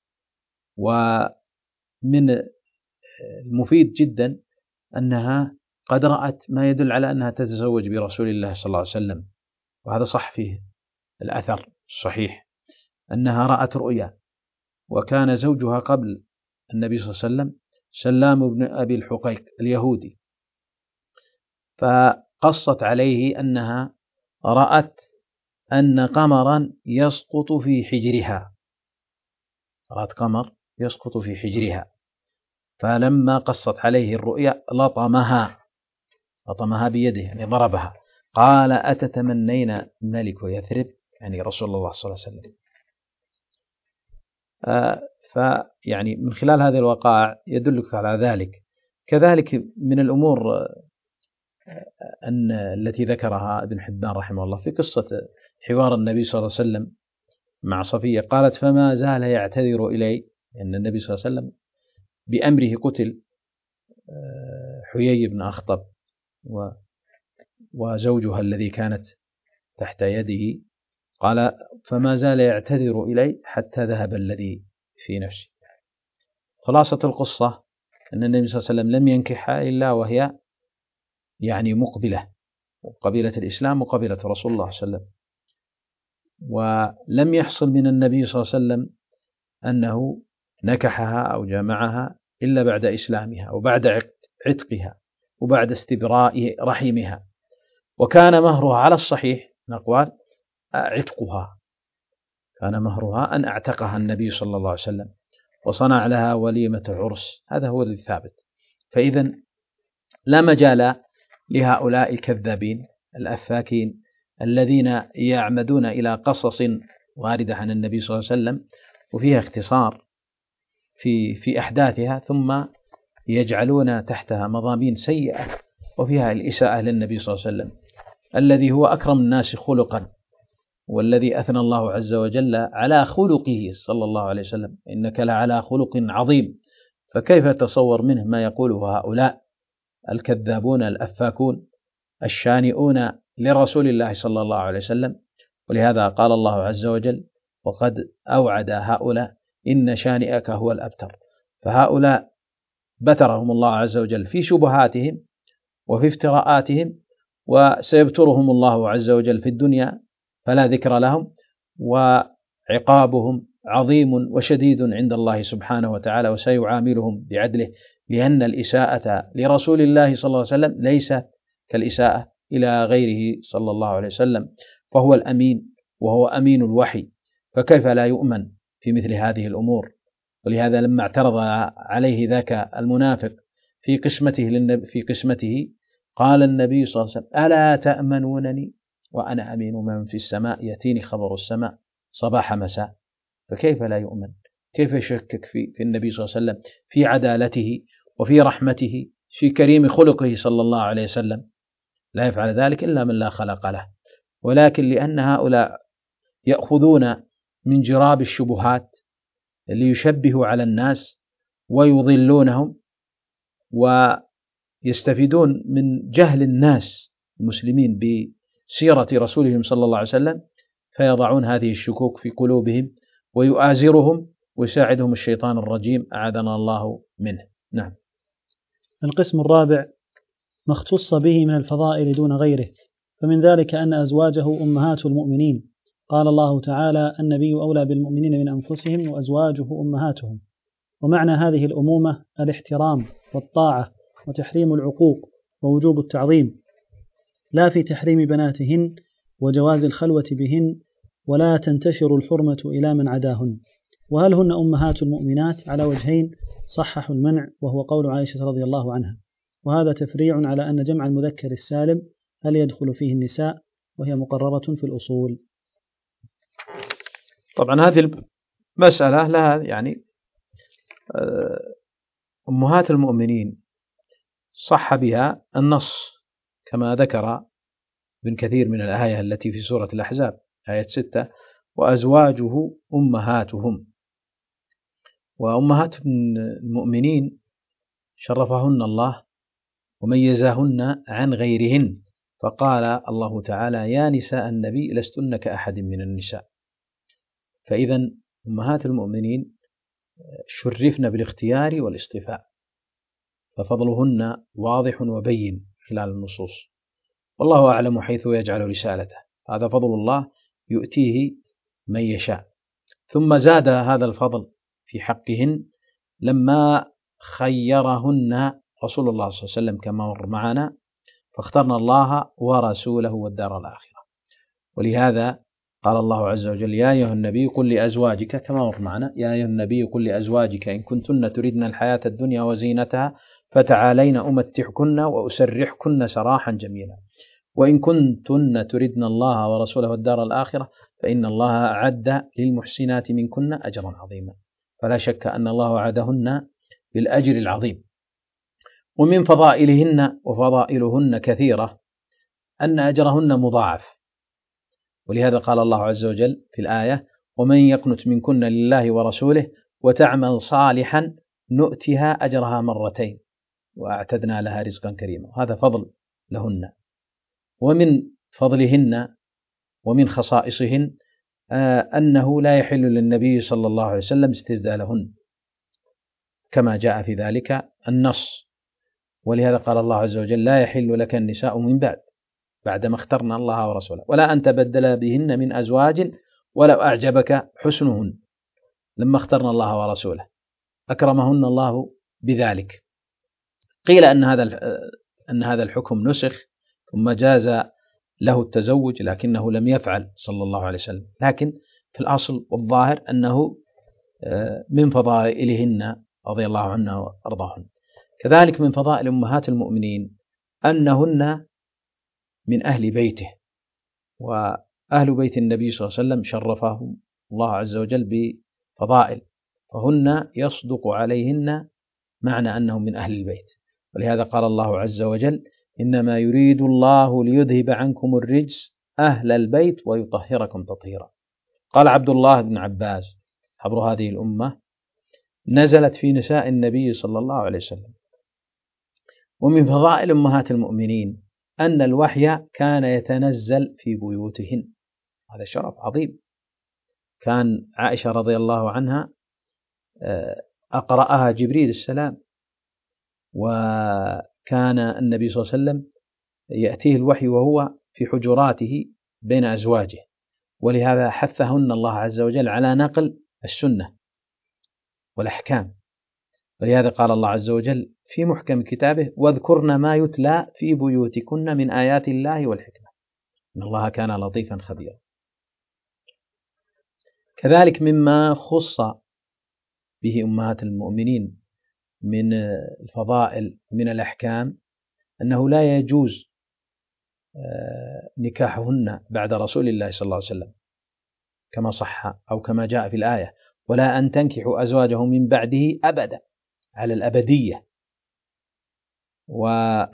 ومن المفيد جدا أنها قد رأت ما يدل على أنها تتزوج برسول الله صلى الله عليه وسلم، وهذا صح فيه الأثر الصحيح أنها رأت رؤيا، وكان زوجها قبل النبي صلى الله عليه وسلم سلام بن أبي الحقيق اليهودي، فقصت عليه أنها رأت أن قمرا يسقط في حجرها، رأت قمر يسقط في حجرها، فلما قصت عليه الرؤيا لطمها بيده، يعني ضربها، قال أتتمنين ملك يثرب، يعني رسول الله صلى الله عليه وسلم. فيعني من خلال هذه الوقائع يدلك على ذلك. كذلك من الأمور أن التي ذكرها ابن حبان رحمه الله في قصة حوار النبي صلى الله عليه وسلم مع صفية، قالت فما زال يعتذر إلي أن النبي صلى الله عليه وسلم بأمره قتل حيي بن أخطب وزوجها الذي كانت تحت يده، قال فما زال يعتذر إلي حتى ذهب الذي في نفسي. خلاصة القصة أن النبي صلى الله عليه وسلم لم ينكحها إلا وهي يعني مقبلة قبيلة الإسلام وقبيلة رسول الله صلى الله عليه وسلم، ولم يحصل من النبي صلى الله عليه وسلم أنه نكحها أو جامعها إلا بعد إسلامها وبعد عتقها وبعد استبراء رحمها، وكان مهرها على الصحيح نقول عتقها، كان مهرها أن أعتقها النبي صلى الله عليه وسلم وصنع لها وليمة عرس، هذا هو الثابت. فإذا لا مجال لهؤلاء الكذابين الأفاكين الذين يعمدون إلى قصص واردة عن النبي صلى الله عليه وسلم وفيها اختصار في أحداثها، ثم يجعلون تحتها مضامين سيئة وفيها الإساءة للنبي صلى الله عليه وسلم الذي هو أكرم الناس خلقا، والذي أثنى الله عز وجل على خلقه صلى الله عليه وسلم إنك لعلى خلق عظيم. فكيف تصور منه ما يقوله هؤلاء الكذابون الأفاكون الشانئون لرسول الله صلى الله عليه وسلم؟ ولهذا قال الله عز وجل وقد أوعد هؤلاء إن شانئك هو الأبتر. فهؤلاء بترهم الله عز وجل في شبهاتهم وفي افتراءاتهم، وسيبترهم الله عز وجل في الدنيا فلا ذكر لهم، وعقابهم عظيم وشديد عند الله سبحانه وتعالى، وسيعاملهم بعدله، لأن الإساءة لرسول الله صلى الله عليه وسلم ليست كالإساءة إلى غيره صلى الله عليه وسلم، فهو الأمين وهو أمين الوحي، فكيف لا يؤمن في مثل هذه الأمور؟ ولهذا لما اعترض عليه ذاك المنافق في قسمته قال النبي صلى الله عليه وسلم ألا تأمنونني وأنا أمين من في السماء يأتيني خبر السماء صباح مساء. فكيف لا يؤمن؟ كيف يشكك في النبي صلى الله عليه وسلم في عدالته وفي رحمته في كريم خلقه صلى الله عليه وسلم؟ لا يفعل ذلك إلا من لا خلق له. ولكن لأن هؤلاء يأخذون من جراب الشبهات ليشبهوا على الناس ويضلونهم ويستفيدون من جهل الناس المسلمين بسيرة رسولهم صلى الله عليه وسلم، فيضعون هذه الشكوك في قلوبهم ويؤازرهم ويساعدهم الشيطان الرجيم أعاذنا الله منه. نعم. القسم الرابع ما اختص به من الفضائل دون غيره، فمن ذلك أن أزواجه أمهات المؤمنين، قال الله تعالى النبي أولى بالمؤمنين من أنفسهم وأزواجه أمهاتهم. ومعنى هذه الأمومة الاحترام والطاعة وتحريم العقوق ووجوب التعظيم، لا في تحريم بناتهن وجواز الخلوة بهن، ولا تنتشر الحرمة إلى من عداهن. وهل هن أمهات المؤمنات على وجهين صححوا المنع، وهو قول عائشة رضي الله عنها، وهذا تفريع على أن جمع المذكر السالم هل يدخل فيه النساء، وهي مقررة في الأصول. طبعا هذه المسألة لها يعني أمهات المؤمنين صح بها النص كما ذكر ابن كثير من الآية التي في سورة الأحزاب آية 6: وأزواجه أمهاتهم. وأمهات المؤمنين شرفهن الله وميزهن عن غيرهن، فقال الله تعالى: يا نساء النبي لستن كأحد من النساء. فإذا أمهات المؤمنين شرفن بالاختيار والاصطفاء، ففضلهن واضح وبين خلال النصوص، والله أعلم حيث يجعل رسالته، هذا فضل الله يؤتيه من يشاء. ثم زاد هذا الفضل في حقهن لما خيرهن رسول الله صلى الله عليه وسلم كما مر معنا، فاخترنا الله ورسوله والدار الآخرة. ولهذا قال الله عز وجل: يا أيها النبي قل لأزواجك، كما مر معنا: يا أيها النبي قل لأزواجك إن كنتن تردن الحياة الدنيا وزينتها فتعالين أمتعكن وأسرحكن سراحا جميلا، وإن كنتن تردن الله ورسوله والدار الآخرة فإن الله أعد للمحسنات منكن أجرا عظيما. فلا شك أن الله وعدهن بالأجر العظيم. ومن فضائلهن وفضائلهن كثيرة أن أجرهن مضاعف، ولهذا قال الله عز وجل في الآية: ومن يقنت منكن لله ورسوله وتعمل صالحا نؤتها أجرها مرتين وأعتدنا لها رزقا كريما. هذا فضل لهن. ومن فضلهن ومن خصائصهن أنه لا يحل للنبي صلى الله عليه وسلم استبدالهن كما جاء في ذلك النص. ولهذا قال الله عز وجل: لا يحل لك النساء من بعدما اخترنا الله ورسوله، ولا أن تبدل بهن من أزواج ولو أعجبك حسنهن. لما اخترنا الله ورسوله أكرمهن الله بذلك. قيل أن هذا الحكم نسخ ثم جاز له التزوج، لكنه لم يفعل صلى الله عليه وسلم. لكن في الأصل والظاهر أنه من فضائلهن رضي الله عنها وأرضاهن. كذلك من فضائل أمهات المؤمنين أنهن من أهل بيته، وأهل بيت النبي صلى الله عليه وسلم شرفهم الله عز وجل بفضائل، فهن يصدق عليهن معنى أنهم من أهل البيت. ولهذا قال الله عز وجل: إنما يريد الله ليذهب عنكم الرجس أهل البيت ويطهركم تطهيرا. قال عبد الله بن عباس حبر هذه الأمة: نزلت في نساء النبي صلى الله عليه وسلم. ومن فضائل أمهات المؤمنين أن الوحي كان يتنزل في بيوتهن، هذا شرف عظيم. كان عائشة رضي الله عنها أقرأها جبريل السلام، وكان النبي صلى الله عليه وسلم يأتيه الوحي وهو في حجراته بين أزواجه، ولهذا حثهن الله عز وجل على نقل السنة والأحكام. ولهذا قال الله عز وجل في محكم كتابه: واذكرن ما يتلى في بيوتكن من آيات الله والحكمة إن الله كان لطيفا خبيرا. كذلك مما خص به أمهات المؤمنين من الفضائل من الأحكام أنه لا يجوز نكاحهن بعد رسول الله صلى الله عليه وسلم كما صح أو كما جاء في الآية: ولا أن تنكحوا أزواجه من بعده أبدا، على الأبدية. وما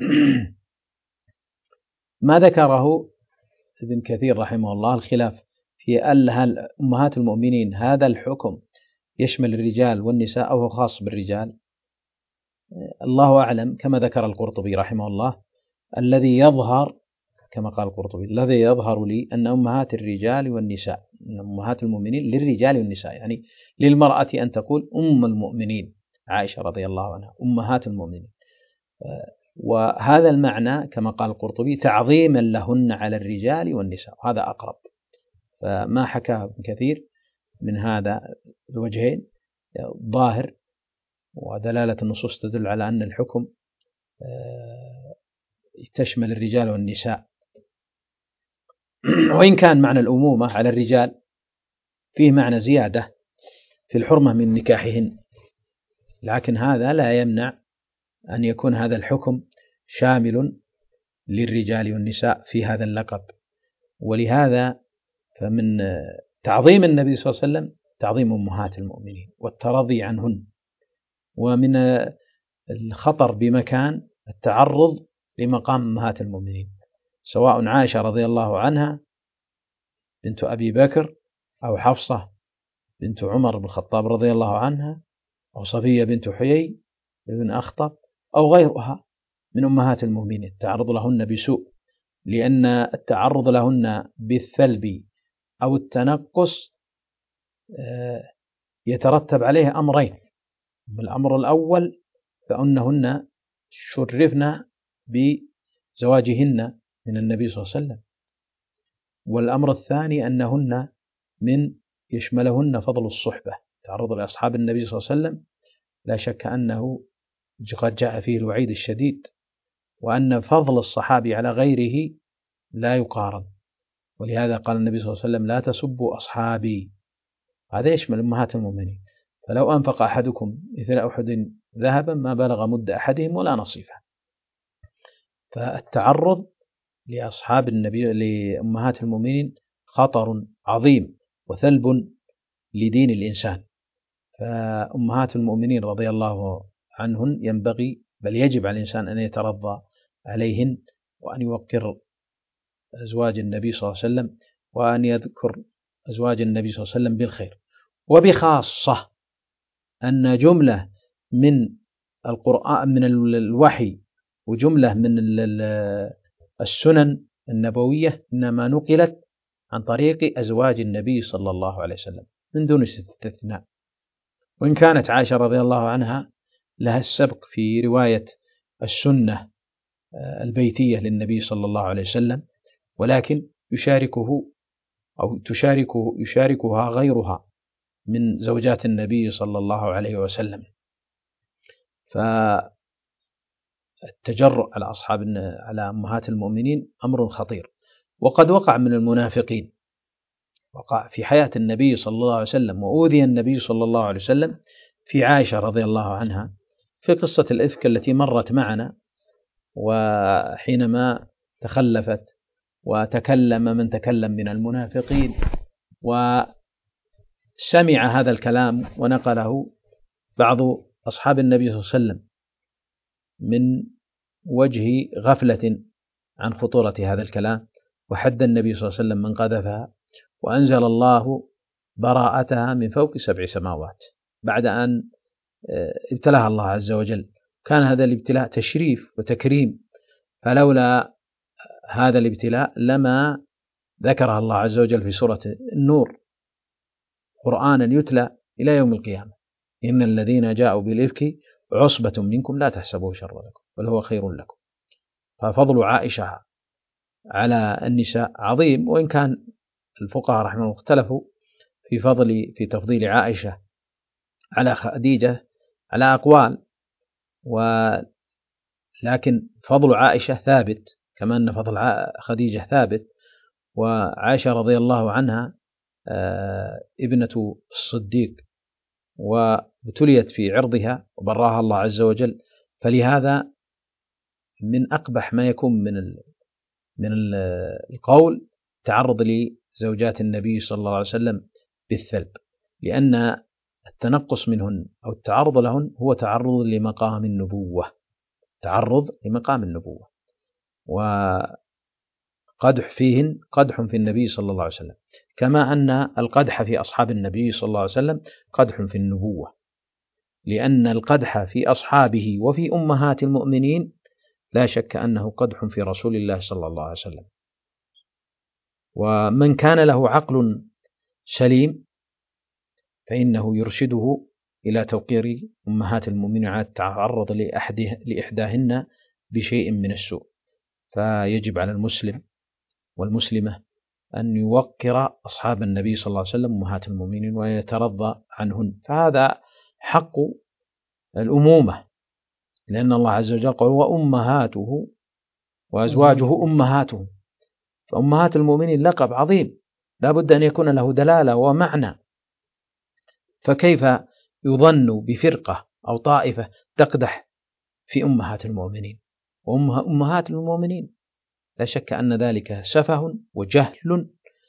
ذكره ابن كثير رحمه الله الخلاف في هل أمهات المؤمنين هذا الحكم يشمل الرجال والنساء أو هو خاص بالرجال، الله أعلم. كما ذكر القرطبي رحمه الله: الذي يظهر كما قال القرطبي: الذي يظهر لي أن أمهات الرجال والنساء، أمهات المؤمنين للرجال والنساء، يعني للمرأة أن تقول أم المؤمنين عائشة رضي الله عنها أمهات المؤمنين، وهذا المعنى كما قال القرطبي تعظيما لهن على الرجال والنساء، هذا أقرب. فما حكاه ابن كثير من هذا الوجهين ظاهر، ودلالة النصوص تدل على أن الحكم تشمل الرجال والنساء، وإن كان معنى الأمومة على الرجال فيه معنى زيادة في الحرمة من نكاحهن، لكن هذا لا يمنع أن يكون هذا الحكم شامل للرجال والنساء في هذا اللقب. ولهذا فمن تعظيم النبي صلى الله عليه وسلم تعظيم أمهات المؤمنين والترضي عنهن، ومن الخطر بمكان التعرض لمقام أمهات المؤمنين، سواء عائشة رضي الله عنها بنت أبي بكر، أو حفصة بنت عمر بن الخطاب رضي الله عنها، أو صفية بنت حيي بن أخطب، أو غيرها من أمهات المؤمنين. التعرض لهن بسوء، لأن التعرض لهن بالثلب أو التنقص يترتب عليه أمرين. الأمر الأول فأنهن شرفن بزواجهن من النبي صلى الله عليه وسلم، والأمر الثاني أنهن من يشملهن فضل الصحبة. تعرض لأصحاب النبي صلى الله عليه وسلم لا شك أنه قد جاء فيه الوعيد الشديد، وأن فضل الصحابي على غيره لا يقارن. ولهذا قال النبي صلى الله عليه وسلم لا تسبوا أصحابي، هذا يشمل أمهات المؤمنين. فلو أنفق أحدكم مثل أحد ذهبا ما بلغ مد أحدهم ولا نصيفه. فالتعرض لأصحاب النبي لأمهات المؤمنين خطر عظيم وثلب لدين الإنسان. فأمهات المؤمنين رضي الله عنهن ينبغي بل يجب على الإنسان أن يترضى عليهن، وأن يوقر أزواج النبي صلى الله عليه وسلم، وأن يذكر أزواج النبي صلى الله عليه وسلم بالخير. وبخاصة أن جملة من القرآن من الوحي وجملة من السنن النبوية إنما نقلت عن طريق أزواج النبي صلى الله عليه وسلم من دون استثناء. وإن كانت عائشة رضي الله عنها لها السبق في رواية السنة البيتية للنبي صلى الله عليه وسلم، ولكن يشاركها غيرها من زوجات النبي صلى الله عليه وسلم. فالتجرؤ على أمهات المؤمنين أمر خطير. وقد وقع من المنافقين، وقع في حياة النبي صلى الله عليه وسلم، وأوذي النبي صلى الله عليه وسلم في عائشة رضي الله عنها في قصة الإفك التي مرت معنا، وحينما تخلفت وتكلم من تكلم من المنافقين وسمع هذا الكلام ونقله بعض أصحاب النبي صلى الله عليه وسلم من وجه غفلة عن خطورة هذا الكلام، وحد النبي صلى الله عليه وسلم من قذفها، وأنزل الله براءتها من فوق 7 سماوات بعد أن ابتلاها الله عز وجل. كان هذا الابتلاء تشريف وتكريم، فلولا هذا الابتلاء لما ذكرها الله عز وجل في سورة النور قرآنا يتلى إلى يوم القيامة: إن الذين جاءوا بالإفك عصبة منكم لا تحسبوه شرا لكم بل هو خير لكم. ففضل عائشة على النساء عظيم، وإن كان الفقهاء رحمه الله اختلفوا في تفضيل عائشة على خديجة على أقوال، ولكن فضل عائشة ثابت كما أن فضل خديجة ثابت. وعائشة رضي الله عنها ابنة الصديق، وابتليت في عرضها وبراها الله عز وجل، فلهذا من أقبح ما يكون من القول تعرض لزوجات النبي صلى الله عليه وسلم بالثلب، لأن التنقص منهن أو التعرض لهن هو تعرض لمقام النبوة، وقدح فيهن قدح في النبي صلى الله عليه وسلم، كما أن القدح في أصحاب النبي صلى الله عليه وسلم قدح في النبوة، لأن القدح في أصحابه وفي أمهات المؤمنين لا شك أنه قدح في رسول الله صلى الله عليه وسلم. ومن كان له عقل سليم فإنه يرشده إلى توقير أمهات المؤمنين على التعرض لإحداهن بشيء من السوء. فيجب على المسلم والمسلمة أن يوقر أصحاب النبي صلى الله عليه وسلم أمهات المؤمنين ويترضى عنهن، فهذا حق الأمومة، لأن الله عز وجل قال وأمهاته وأزواجه أمهاتهم. فأمهات المؤمنين لقب عظيم لا بد أن يكون له دلالة ومعنى، فكيف يظن بفرقة أو طائفة تقدح في أمهات المؤمنين؟ وأمهات المؤمنين، لا شك أن ذلك سفه وجهل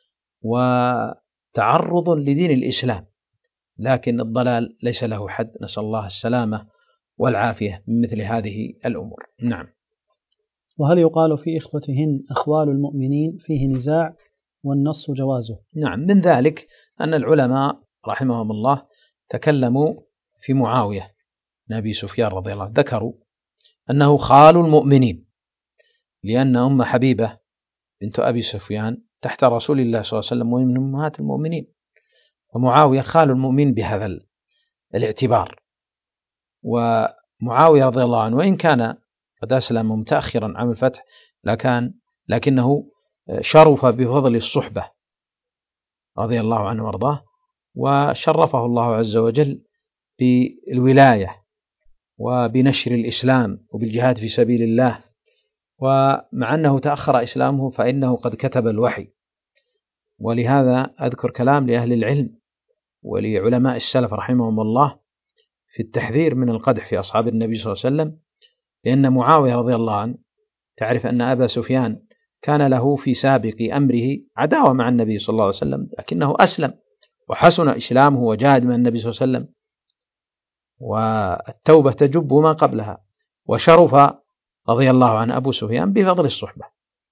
وتعرض لدين الإسلام، لكن الضلال ليس له حد، نسأل الله السلامة والعافية من مثل هذه الأمور. نعم. وهل يقال في إخوتهن أخوال المؤمنين فيه نزاع والنص جوازه؟ نعم، من ذلك أن العلماء رحمهم الله تكلموا في معاوية بن أبي سفيان رضي الله عنه، ذكروا أنه خال المؤمنين، لأن أم حبيبة بنت أبي سفيان تحت رسول الله صلى الله عليه وسلم ومن أمهات المؤمنين، ومعاوية خال المؤمن بهذا الاعتبار. ومعاوية رضي الله عنه وإن كان قد أسلم متأخرا عام الفتح، لكنه شرف بفضل الصحبة رضي الله عنه وارضاه، وشرفه الله عز وجل بالولاية وبنشر الإسلام وبالجهاد في سبيل الله. ومع أنه تأخر إسلامه فإنه قد كتب الوحي. ولهذا أذكر كلام لأهل العلم ولعلماء السلف رحمهم الله في التحذير من القدح في أصحاب النبي صلى الله عليه وسلم، لأن معاوية رضي الله عنه تعرف أن أبا سفيان كان له في سابق أمره عداوة مع النبي صلى الله عليه وسلم، لكنه أسلم وحسن إسلامه وجاهد مع النبي صلى الله عليه وسلم، والتوبة تجب ما قبلها، وشرف رضي الله عن أبو سفيان بفضل الصحبة.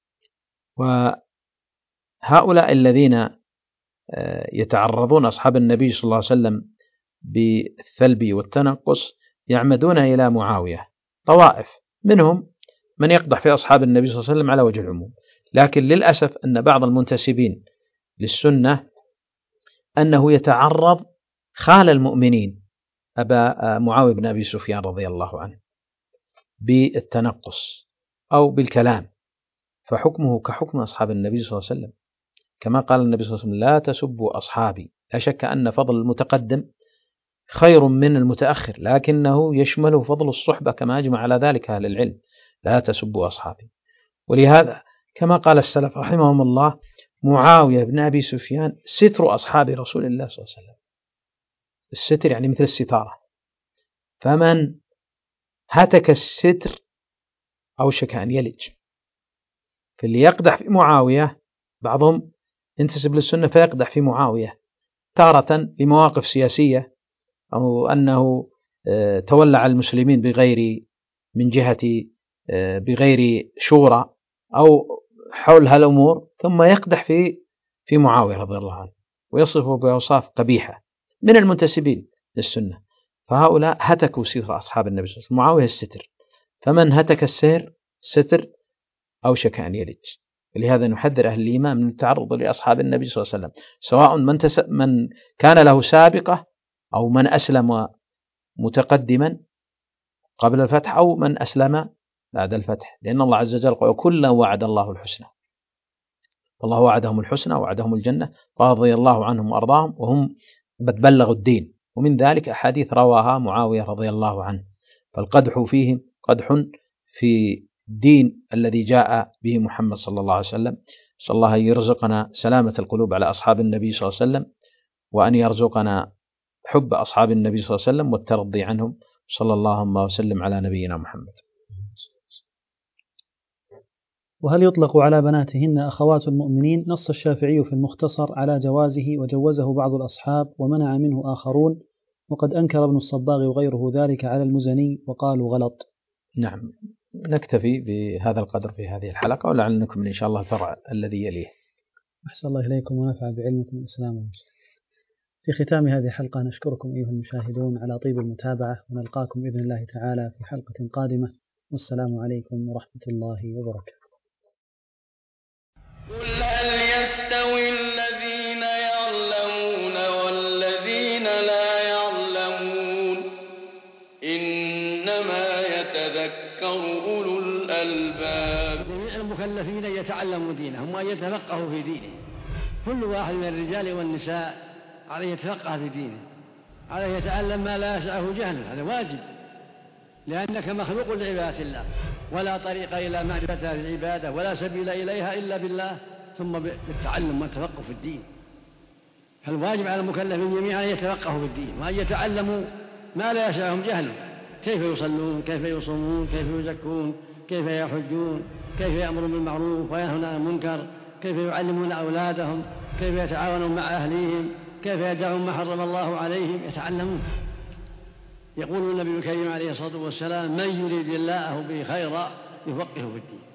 وهؤلاء الذين يتعرضون أصحاب النبي صلى الله عليه وسلم بالثلب والتنقص يعمدون إلى معاوية طوائف، منهم من يقدح في أصحاب النبي صلى الله عليه وسلم على وجه العموم، لكن للأسف أن بعض المنتسبين للسنة أنه يتعرض خال المؤمنين أبا معاوية بن أبي سفيان رضي الله عنه بالتنقص أو بالكلام، فحكمه كحكم أصحاب النبي صلى الله عليه وسلم، كما قال النبي صلى الله عليه وسلم: لا تسبوا أصحابي. لا شك أن فضل المتقدم خير من المتأخر، لكنه يشمله فضل الصحبة كما أجمع على ذلك أهل العلم: لا تسبوا أصحابي. ولهذا كما قال السلف رحمهم الله: معاوية بن أبي سفيان ستر أصحاب رسول الله صلى الله عليه وسلم. الستر يعني مثل الستارة، فمن هتك الستر أوشك أن يلج. فاللي يقدح في معاوية، بعضهم ينتسب للسنة فيقدح في معاوية تارة بمواقف سياسية، أو أنه تولى على المسلمين بغير شورى أو حول هالأمور، ثم يقدح في معاوية رضي الله عنه ويصفه بأوصاف قبيحة من المنتسبين للسنة. فهؤلاء هتكوا ستر أصحاب النبي صلى الله عليه وسلم. معاوية الستر، فمن هتك الستر أوشك أن يلج. لهذا نحذر أهل الإيمان من التعرض لأصحاب النبي صلى الله عليه وسلم، سواء من كان له سابقة أو من أسلم متقدما قبل الفتح أو من أسلم بعد الفتح، لأن الله عز وجل قال: كلا وعد الله الحسنى. الله وعدهم الحسنى ووعدهم الجنة رضي الله عنهم وأرضاهم وهم قد بلغوا الدين. ومن ذلك أحاديث رواها معاوية رضي الله عنه. فالقدح فيهم قدح في الدين الذي جاء به محمد صلى الله عليه وسلم. صلى الله أن يرزقنا سلامة القلوب على أصحاب النبي صلى الله عليه وسلم، وأن يرزقنا حب أصحاب النبي صلى الله عليه وسلم والترضي عنهم. صلى الله وسلم على نبينا محمد. وهل يطلق على بناتهن أخوات المؤمنين؟ نص الشافعي في المختصر على جوازه، وجوزه بعض الأصحاب ومنع منه آخرون، وقد أنكر ابن الصباغ وغيره ذلك على المزني وقالوا غلط. نعم، نكتفي بهذا القدر في هذه الحلقة، ولعل نكمل إن شاء الله الفرع الذي يليه. أحسن الله إليكم ونفع بعلمكم الإسلام. في ختام هذه الحلقة نشكركم أيها المشاهدون على طيب المتابعة، ونلقاكم بإذن الله تعالى في حلقة قادمة، والسلام عليكم ورحمة الله وبركاته. قل هل يستوي الذين يعلمون والذين لا يعلمون؟ إنما يتذكر أولو الألباب. جميع المكلفين يتعلموا دينهم وأن يتفقهوا في دينه. كل واحد من الرجال والنساء عليه يتفقه في دينه، عليه يتعلم ما لا يسعه جهله، هذا واجب، لأنك مخلوق لعبادة الله، ولا طريق إلى معرفة العبادة ولا سبيل إليها إلا بالله، ثم بالتعلم والتفقه في الدين. فالواجب على المكلفين جميعا أن يتفقهوا في الدين وأن يتعلموا ما لا يسعهم جهله، كيف يصلون، كيف يصومون، كيف يزكون، كيف يحجون، كيف يأمرون بالمعروف وينهون عن المنكر، كيف يعلمون أولادهم، كيف يتعاونون مع أهليهم، كيف يدعون ما حرم الله عليهم، يتعلمون. يقول النبي الكريم عليه الصلاة والسلام: من يريد الله به خيرا يفقهه في الدين.